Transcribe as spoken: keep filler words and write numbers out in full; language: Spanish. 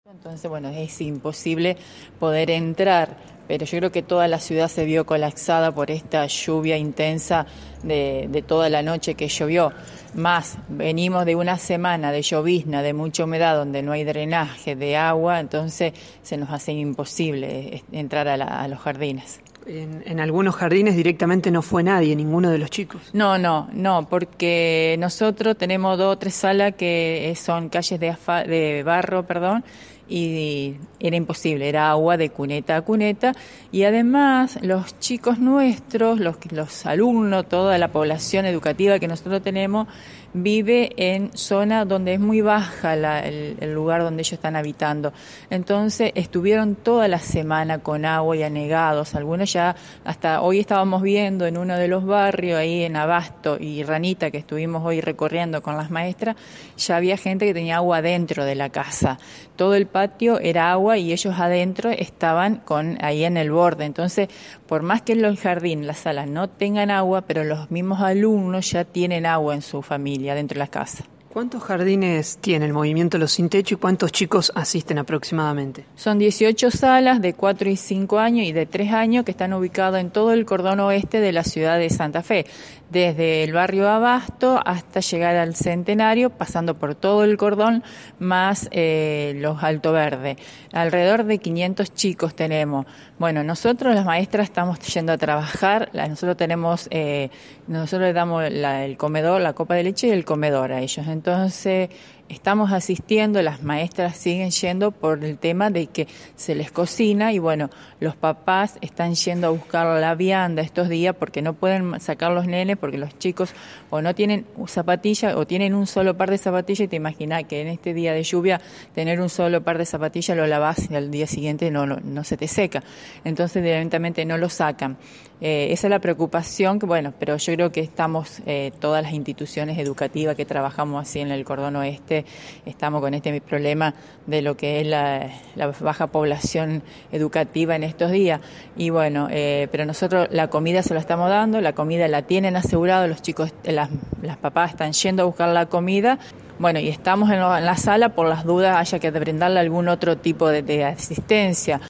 Entonces, bueno, es imposible poder entrar, pero yo creo que toda la ciudad se vio colapsada por esta lluvia intensa de, de toda la noche que llovió. Más, venimos de una semana de llovizna, de mucha humedad, donde no hay drenaje de agua, entonces se nos hace imposible entrar a, la, a los jardines. En, en algunos jardines directamente no fue nadie, ninguno de los chicos. No, no, no, porque nosotros tenemos dos o tres salas que son calles de, asfa- de barro, perdón, y era imposible, era agua de cuneta a cuneta, y además los chicos nuestros, los, los alumnos, toda la población educativa que nosotros tenemos, vive en zona donde es muy baja la, el, el lugar donde ellos están habitando. Entonces estuvieron toda la semana con agua y anegados. Algunos ya, hasta hoy estábamos viendo en uno de los barrios, ahí en Abasto y Ranita, que estuvimos hoy recorriendo con las maestras, ya había gente que tenía agua dentro de la casa. Todo el patio era agua y ellos adentro estaban con ahí en el borde. Entonces, por más que el jardín, las salas no tengan agua, pero los mismos alumnos ya tienen agua en su familia dentro de la casa. ¿Cuántos jardines tiene el movimiento Los Sin Techo y cuántos chicos asisten aproximadamente? Son dieciocho salas de cuatro y cinco años y de tres años que están ubicadas en todo el cordón oeste de la ciudad de Santa Fe, desde el barrio Abasto hasta llegar al Centenario, pasando por todo el cordón, más eh, los Alto Verde. Alrededor de quinientos chicos tenemos. Bueno, nosotros las maestras estamos yendo a trabajar, nosotros tenemos, eh, nosotros le damos la, el comedor, la copa de leche y el comedor a ellos. Entonces, estamos asistiendo, las maestras siguen yendo por el tema de que se les cocina y bueno, los papás están yendo a buscar la vianda estos días porque no pueden sacar los nenes porque los chicos o no tienen zapatillas o tienen un solo par de zapatillas y te imaginas que en este día de lluvia tener un solo par de zapatillas lo lavas y al día siguiente no, no, no se te seca. Entonces directamente no lo sacan. Eh, esa es la preocupación, que bueno, pero yo creo que estamos, eh, todas las instituciones educativas que trabajamos así en el cordón oeste, estamos con este problema de lo que es la, la baja población educativa en estos días. Y bueno, eh, pero nosotros la comida se la estamos dando, la comida la tienen asegurado, los chicos, las, las papás están yendo a buscar la comida. Bueno, y estamos en, lo, en la sala por las dudas haya que brindarle algún otro tipo de, de asistencia.